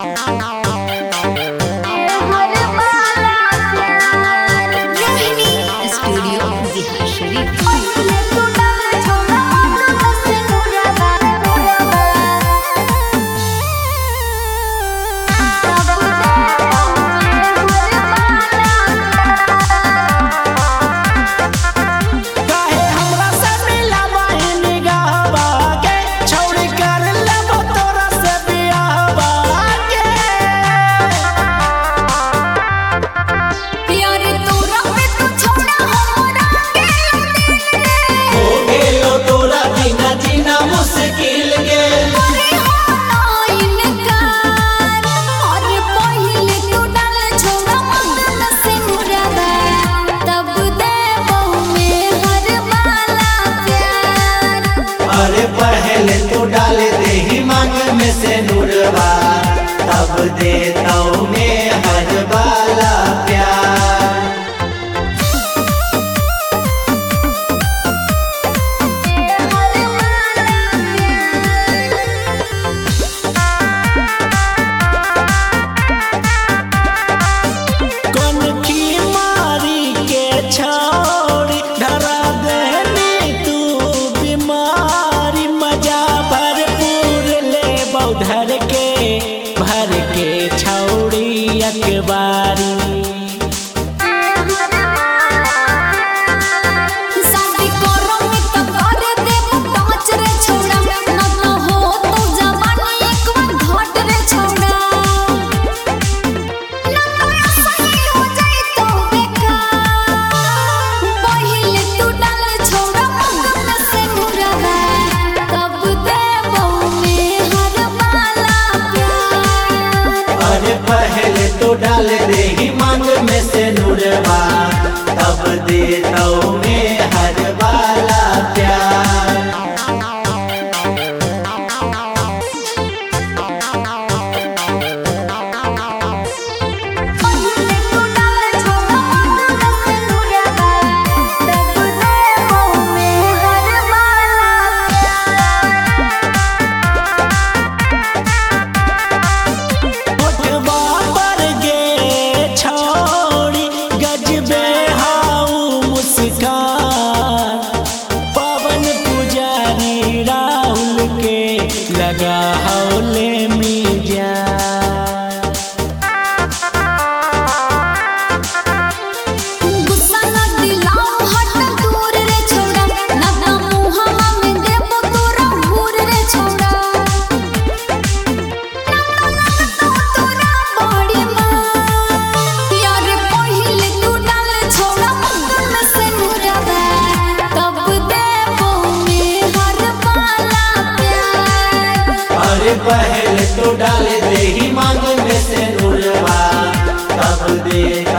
अरे पहले तो डाल दे ही मांग में से नूरवा, तब देता हूँ मैं हर वाला प्यार। भर के छौड़ी अखबारी पहले तो डाल दे ही मांग में से नूरवा, तब देता हूँ मैं हर वाला प्यार। पवन पुजारी राहुल के लगा हौले में जान। गुस्सा न दिलाओ हट दूर रे छोड़ा, ना मुहावा में देबो तोरा घूर रे छोड़ा। तोरा बड़ी मां यार पहिले तू डाल छोड़ा मन से नूरवा, तब देबो मैं हर वाला प्यार। अरे पहले तो डाल दे ही मांग में से नूरवा, तब दे